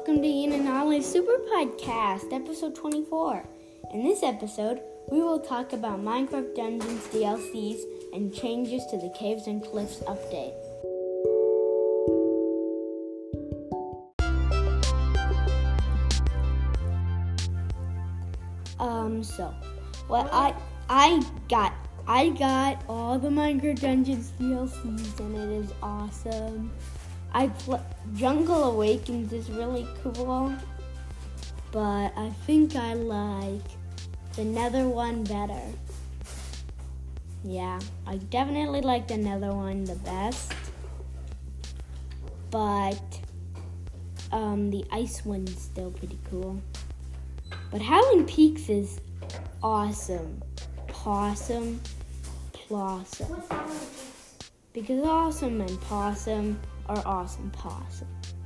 welcome to Ian and Ollie's Super Podcast, episode 24. In this episode, we will talk about Minecraft Dungeons DLCs and changes to the Caves and Cliffs update. I got all the Minecraft Dungeons DLCs and it is awesome. Jungle Awakens is really cool, but I think I like the Nether one better. Yeah, I definitely like the Nether one the best, but the Ice one's still pretty cool. But Howling Peaks is awesome. Possum, Plossom. What's Howling Peaks? Because awesome and possum are awesome possum.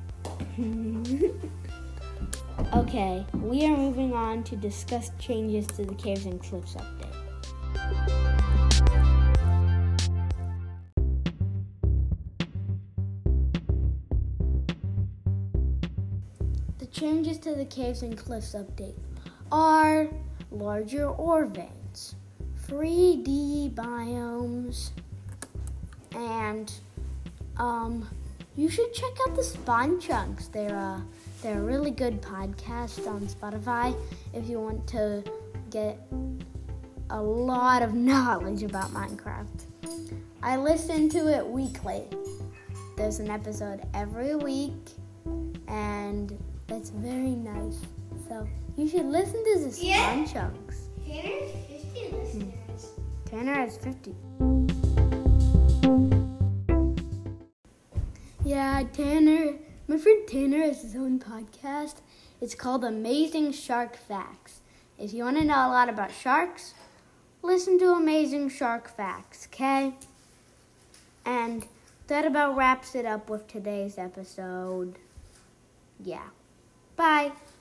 Okay, we are moving on to discuss changes to the Caves and Cliffs update. The changes to the Caves and Cliffs update are larger ore veins, 3D biomes, and you should check out the Spawn Chunks. They're a really good podcast on Spotify if you want to get a lot of knowledge about Minecraft. I listen to it weekly. There's an episode every week, and that's very nice. So you should listen to the Spawn Chunks. Tanner has 50 listeners. Tanner has 50. Yeah, my friend Tanner has his own podcast. It's called Amazing Shark Facts. If you want to know a lot about sharks, listen to Amazing Shark Facts, okay? And that about wraps it up with today's episode. Yeah. Bye.